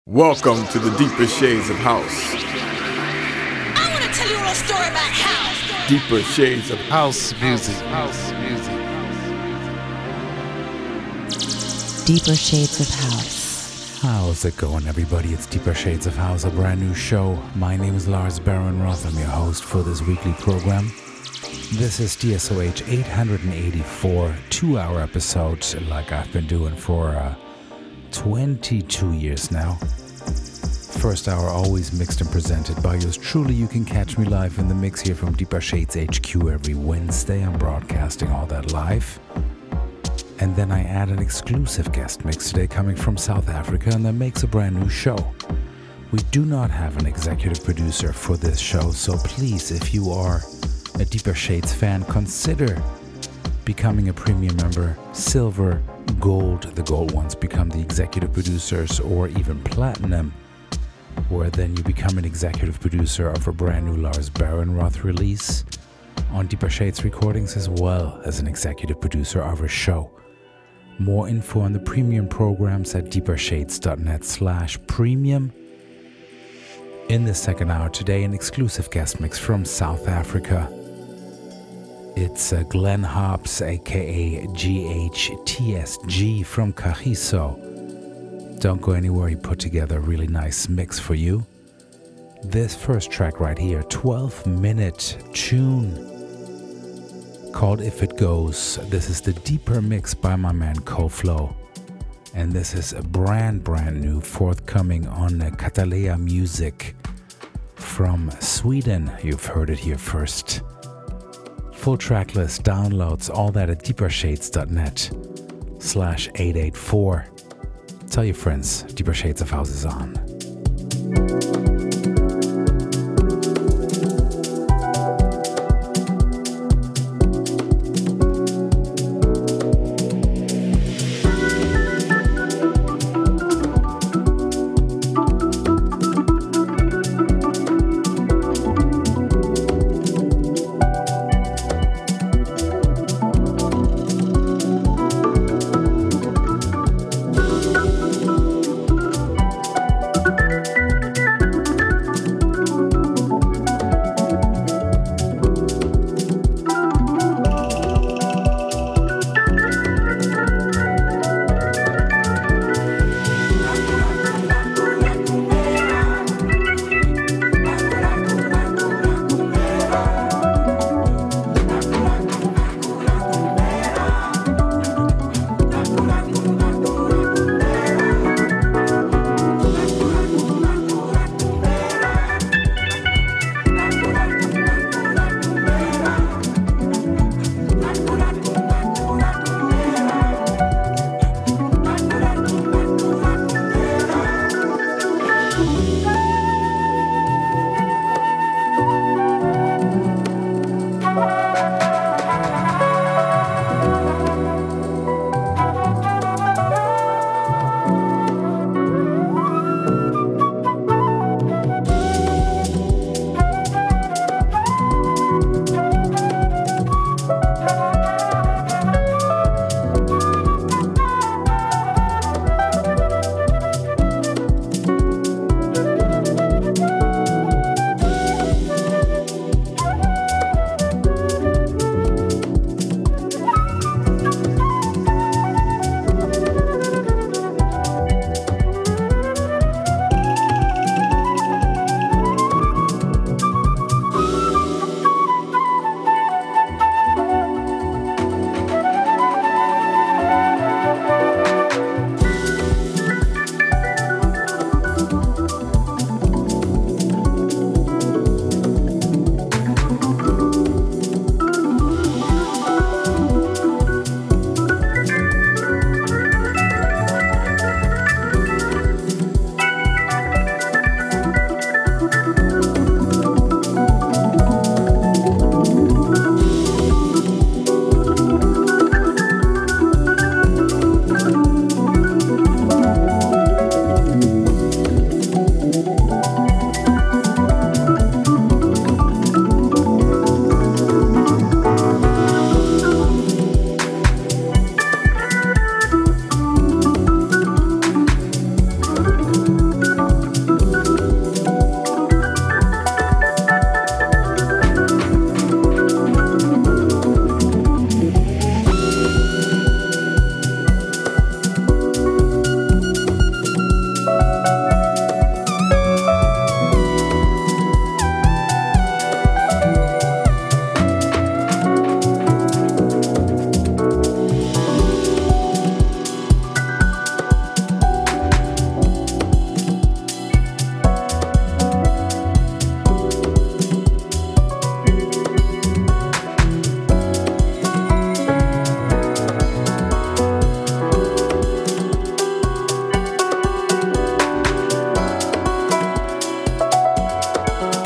Welcome to the deeper shades of house. I want to tell you a little story about house. Deeper shades of House music. House music. Deeper Shades of House. How's it going, everybody? It's Deeper Shades of House, a brand new show. My name is Lars Baron-Roth. I'm your host for this weekly program. This is DSOH 884, 2-hour episodes like I've been doing for 22 years now. First hour always mixed and presented by yours truly. You can catch me live in the mix here from Deeper Shades HQ every Wednesday. I'm broadcasting all that live. And then I add an exclusive guest mix today coming from South Africa, and that makes a brand new show. We do not have an executive producer for this show, so please, if you are a Deeper Shades fan, consider becoming a premium member. Silver, gold, the gold ones become the executive producers, or even platinum, where then you become an executive producer of a brand new Lars Baron-Roth release on Deeper Shades recordings, as well as an executive producer of a show. More info on the premium programs at deepershades.net/premium. In the second hour today, an exclusive guest mix from South Africa. It's Glenn Hobbs, aka GHTSG from Kagiso. Don't go anywhere, he put together a really nice mix for you. This first track right here, 12-minute tune called If It Goes. This is the deeper mix by my man Koflo. And this is a brand new forthcoming on Catalea Music from Sweden. You've heard it here first. Full track list, downloads, all that at deepershades.net/884. Tell your friends, Deeper Shades of House is on.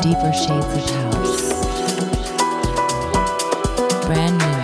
Deeper Shades of House. Brand new.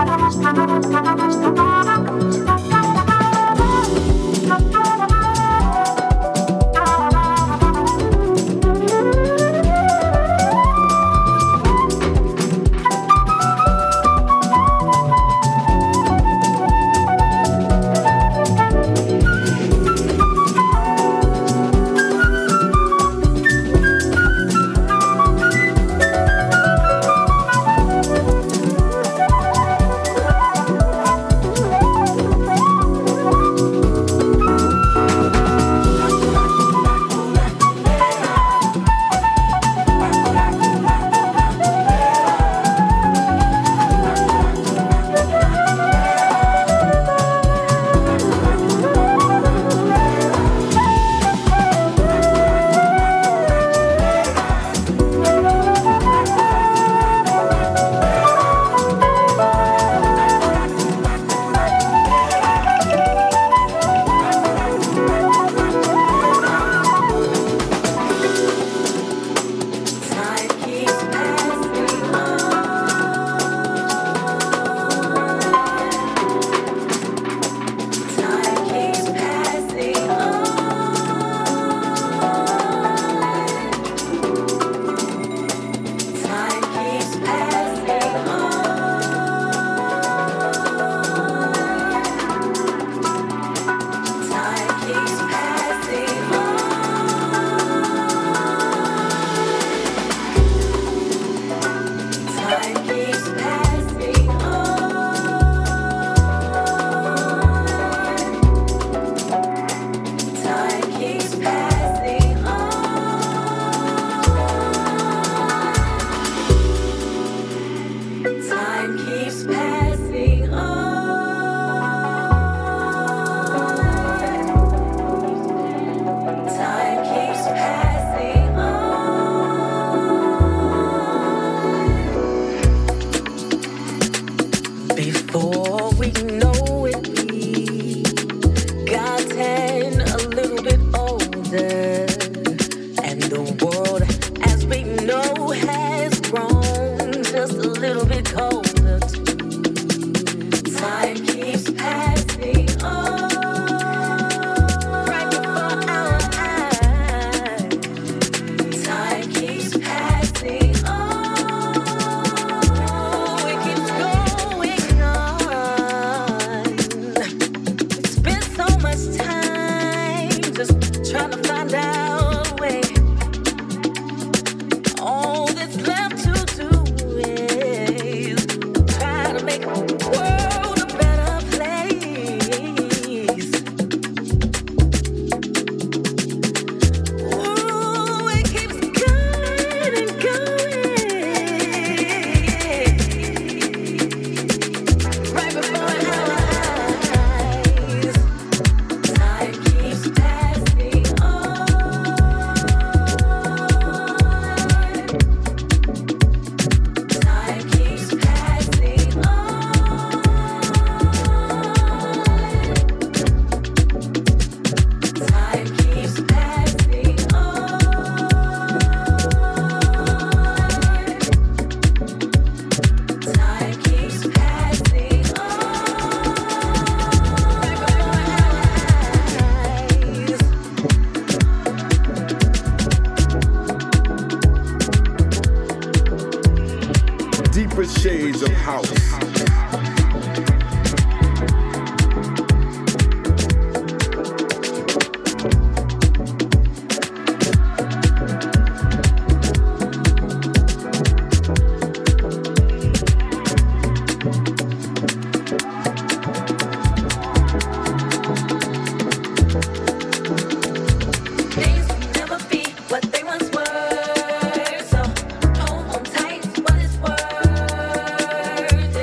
Shades of House. Worth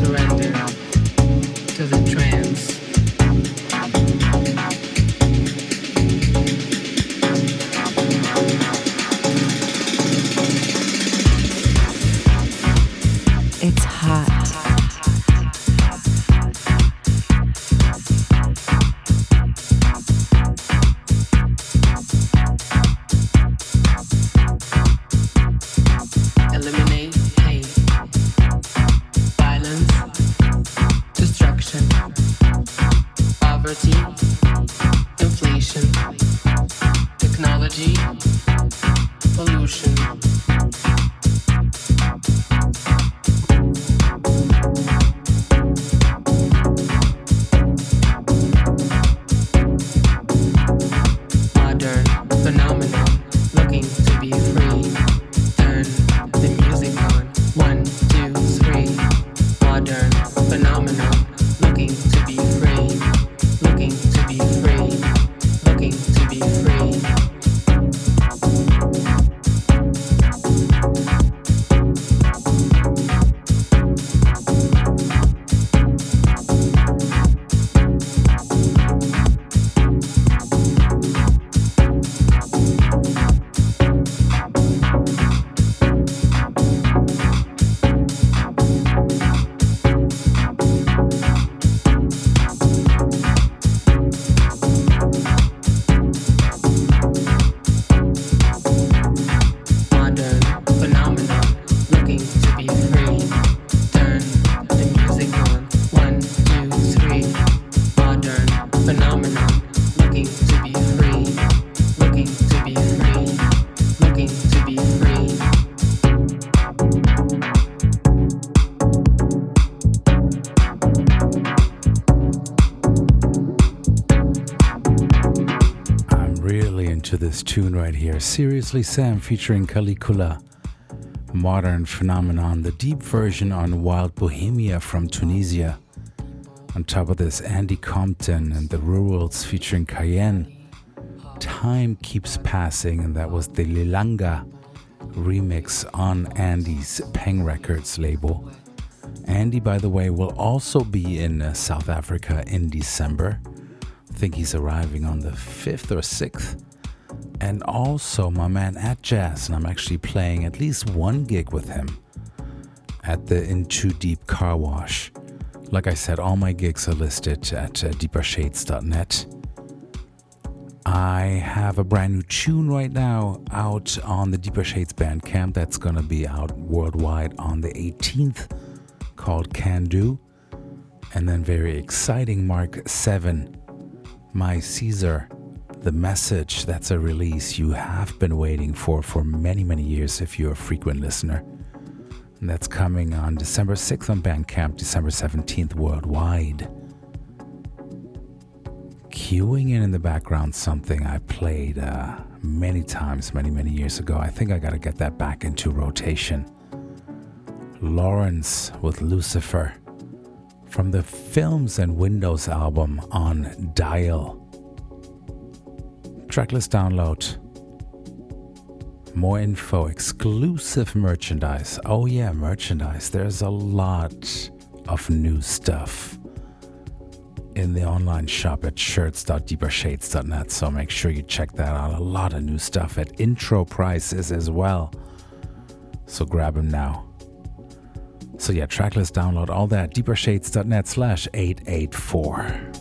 surrender to the trance. It's hot. Eliminate hate, violence, destruction, poverty, inflation, technology, pollution. Modern phenomenon, looking to be free. Turn the music on. 1, 2, 3. Modern phenomenon, looking to be free. Looking to be free. Looking to be free. Modern phenomenon, looking to be free. Turn the music on. 1, 2, 3. Modern phenomenon, looking to be free. Looking to be free. Looking to be free. I'm really into this tune right here. Seriously Sam featuring Calicula. Modern Phenomenon, the deep version on Wild Bohemia from Tunisia. On top of this, Andy Compton and the Rurals featuring Cayenne. Time Keeps Passing, and that was the Lilanga remix on Andy's Peng Records label. Andy, by the way, will also be in South Africa in December. I think he's arriving on the 5th or 6th. And also my man At Jazz, and I'm actually playing at least one gig with him at the In Too Deep Car Wash. Like I said, all my gigs are listed at deepershades.net. I have a brand new tune right now out on the Deeper Shades Bandcamp that's going to be out worldwide on the 18th, called Can Do. And then very exciting, Mark 7, My Caesar, The Message. That's a release you have been waiting for many, many years if you're a frequent listener. And that's coming on December 6th on Bandcamp, December 17th worldwide. Cueing in the background something I played many times, many years ago. I think I gotta get that back into rotation. Lawrence with Lucifer from the Films and Windows album on Dial. Tracklist download. More info, exclusive merchandise. Oh yeah, merchandise. There's a lot of new stuff in the online shop at shirts.deepershades.net, so make sure you check that out. A lot of new stuff at intro prices as well, so grab them now. So yeah, tracklist download, all that, deepershades.net/884.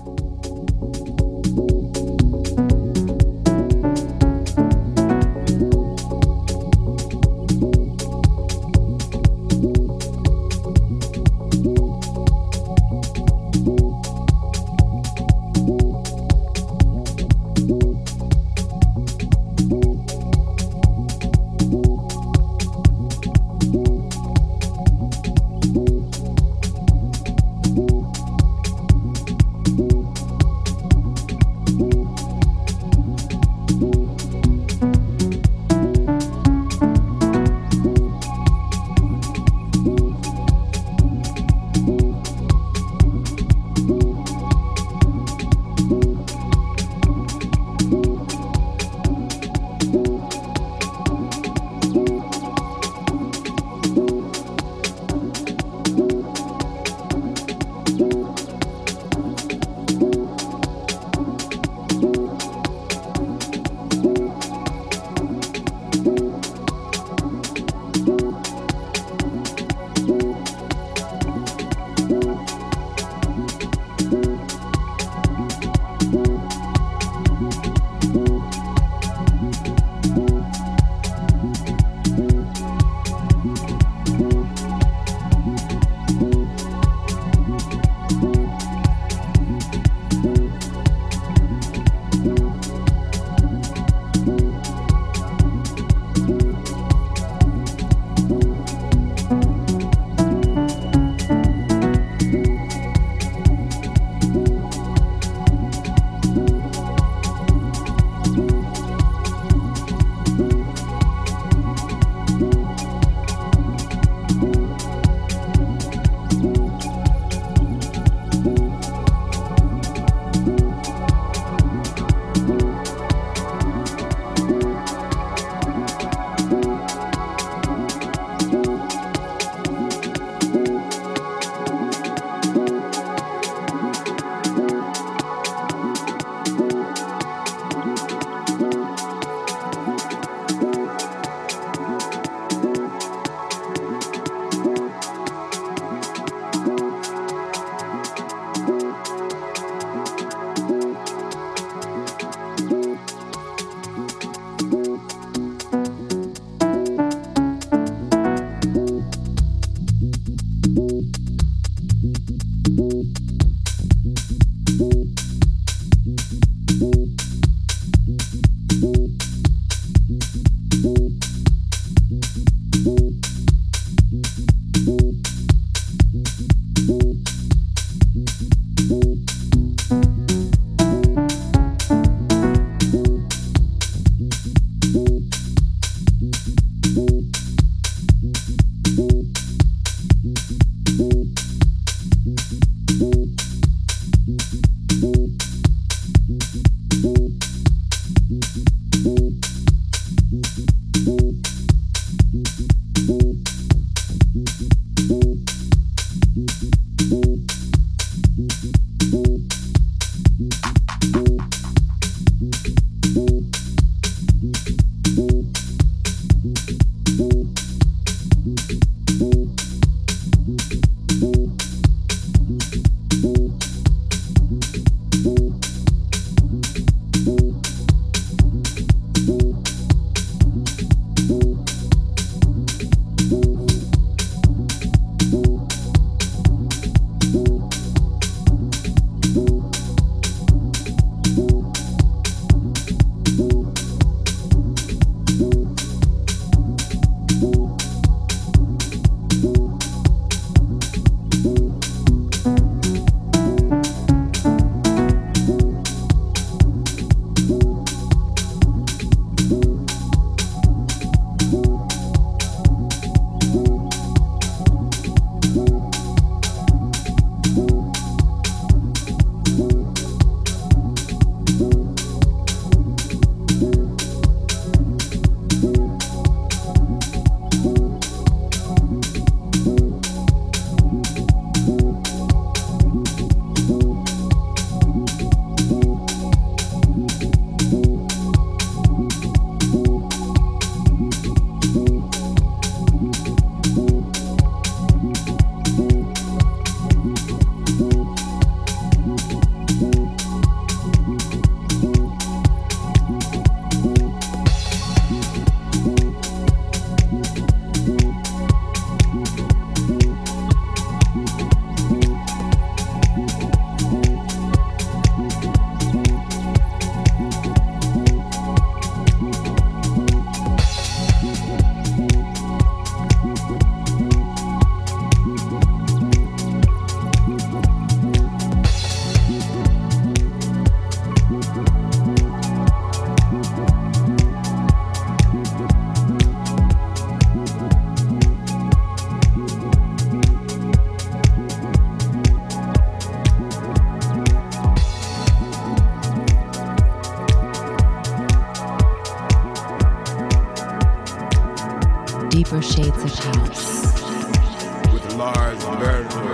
Deeper Shades of House. With Lars Berner.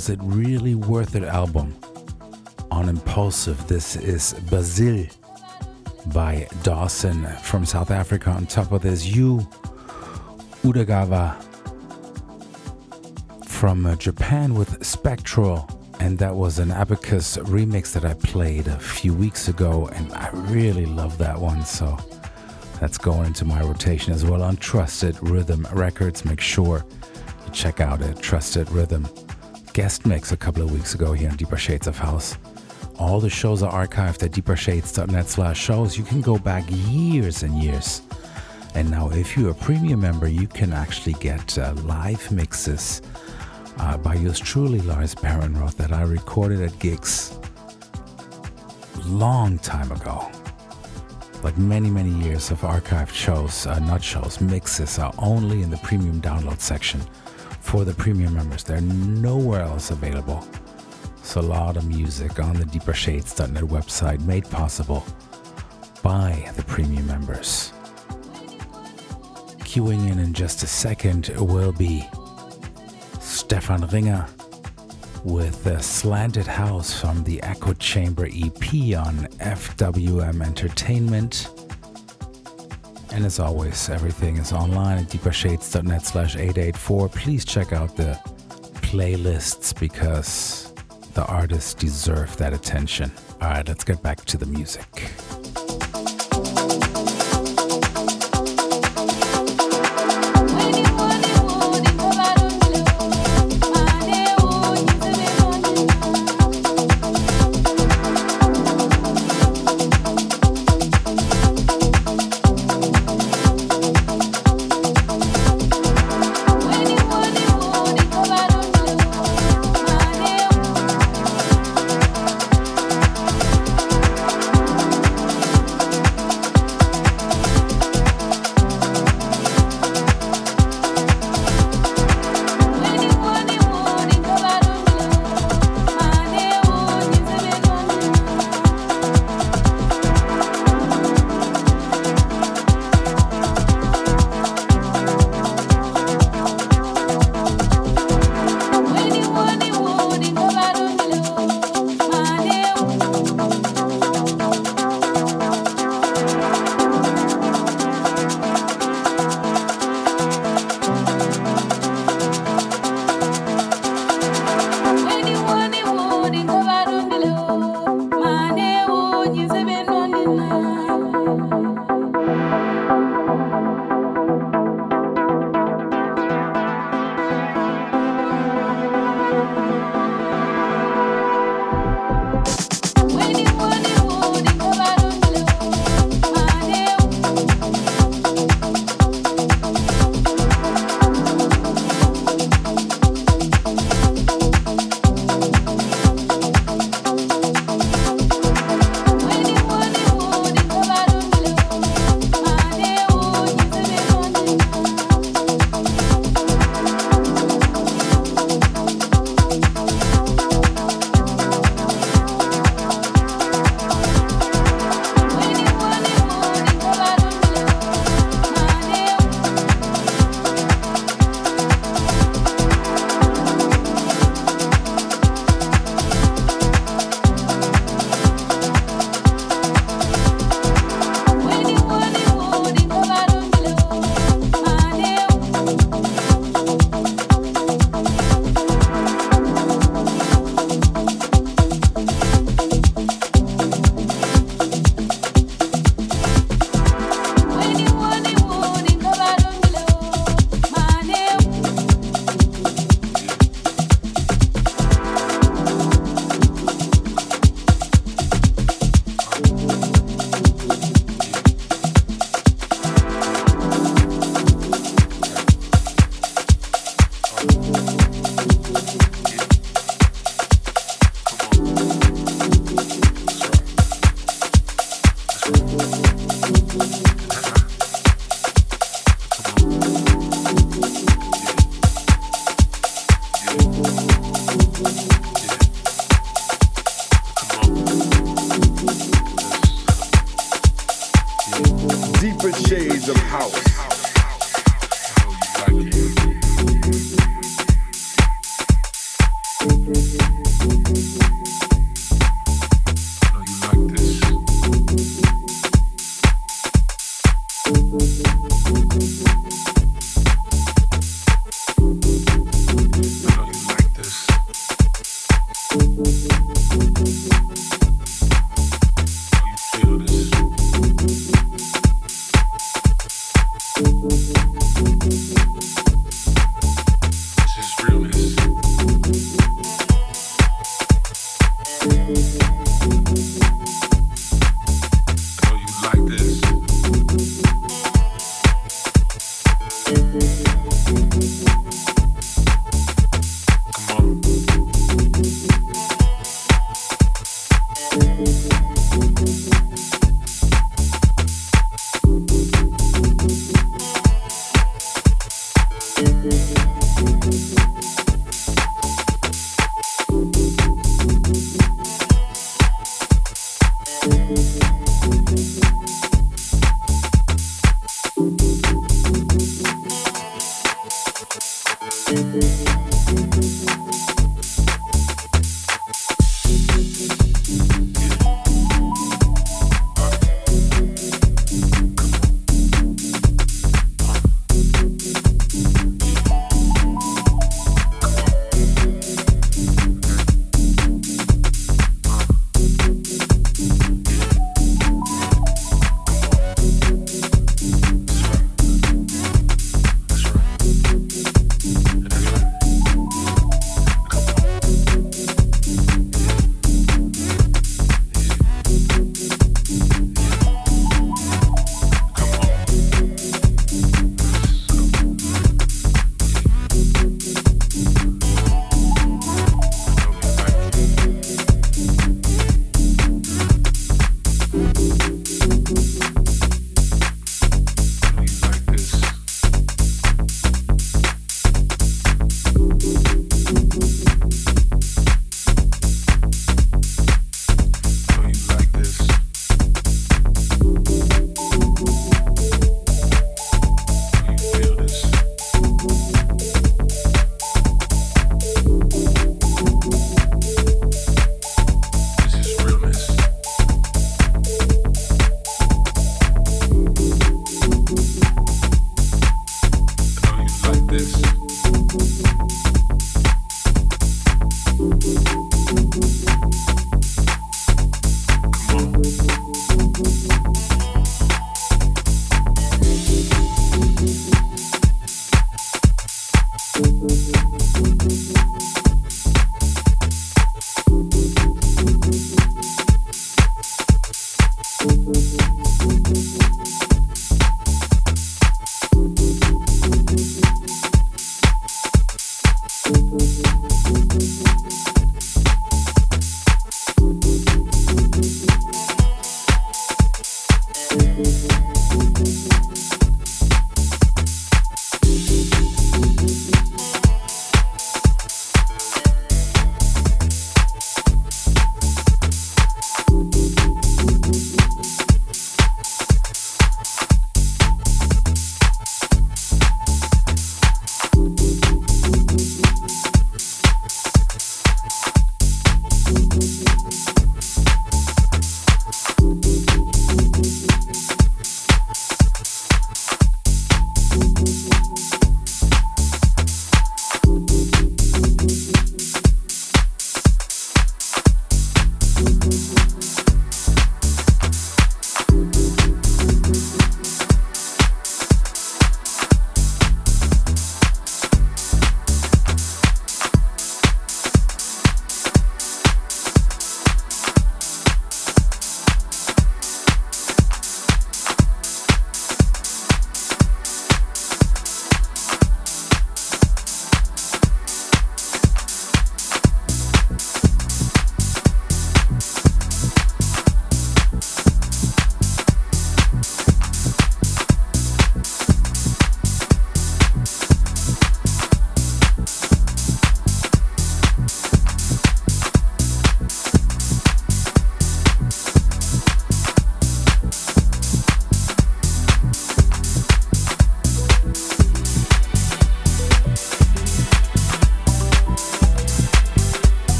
Was It Really Worth It album on Impulsive. This is Basil by Dawson from South Africa. On top of this, Yu Udagawa from Japan with Spectral, and that was an Abacus remix that I played a few weeks ago, and I really love that one, so that's going into my rotation as well on Trusted Rhythm Records. Make sure you check out it. Trusted Rhythm guest mix a couple of weeks ago here on Deeper Shades of House. All the shows are archived at deepershades.net/shows. You can go back years and years. And now if you're a premium member, you can actually get live mixes by yours truly, Lars Barenroth, that I recorded at gigs long time ago. Like many years of archived shows, mixes are only in the premium download section for the premium members. They're nowhere else available. So a lot of music on the deepershades.net website made possible by the premium members. Queuing in just a second will be Stefan Ringer with the Slanted House from the Echo Chamber EP on FWM Entertainment. And as always, everything is online at deepershades.net/884. Please check out the playlists because the artists deserve that attention. All right, let's get back to the music. House.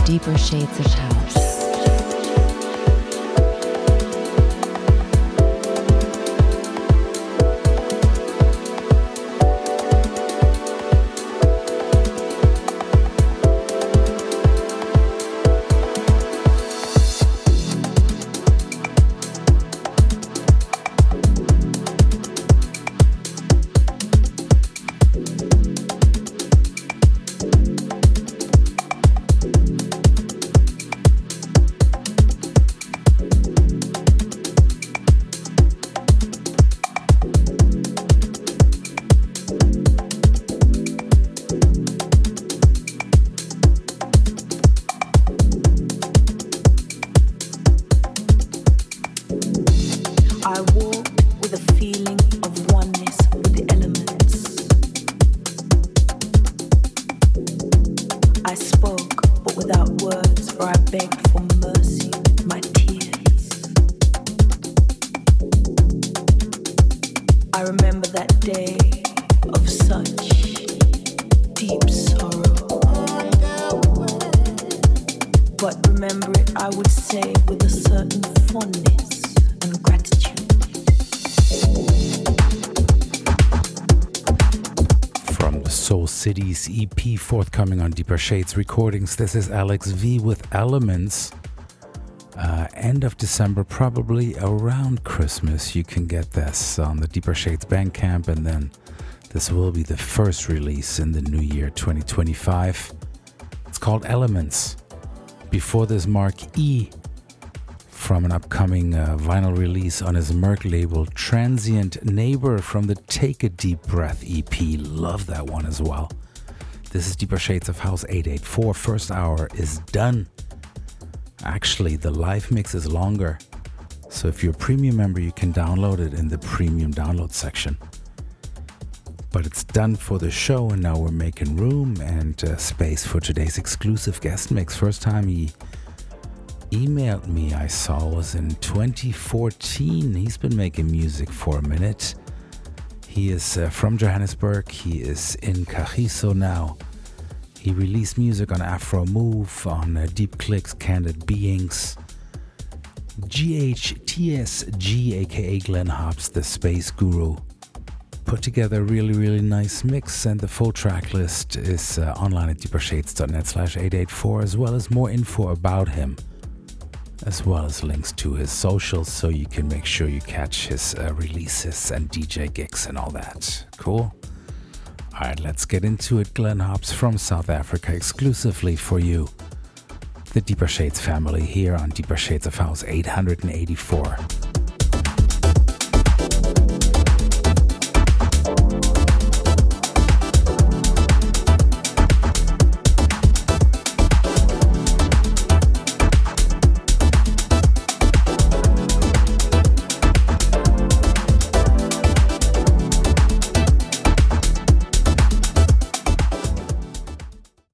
Deeper Shades of House. Cities EP forthcoming on Deeper Shades Recordings. This is Alex V with Elements. End of December, probably around Christmas, you can get this on the Deeper Shades Bandcamp, and then this will be the first release in the new year 2025. It's called Elements. Before this, Mark E from an upcoming vinyl release on his Merc label, Transient Neighbor from the Take a Deep Breath EP. Love that one as well. This is Deeper Shades of House 884. First hour is done. Actually, the live mix is longer. So if you're a premium member, you can download it in the premium download section. But it's done for the show, and now we're making room and space for today's exclusive guest mix. First time he emailed me, I saw, was in 2014. He's been making music for a minute. He is from Johannesburg. He is in Kagiso now. He released music on Afro Move, on Deep Clicks, Candid Beings, GHTSG, aka Glenn Hobbs, the Space Guru. Put together a really, really nice mix, and the full track list is online at deepershades.net/884, as well as more info about him, as well as links to his socials, so you can make sure you catch his releases and DJ gigs and all that. Cool? Alright, let's get into it. Glenn Hobbs from South Africa, exclusively for you. The Deeper Shades family here on Deeper Shades of House 884.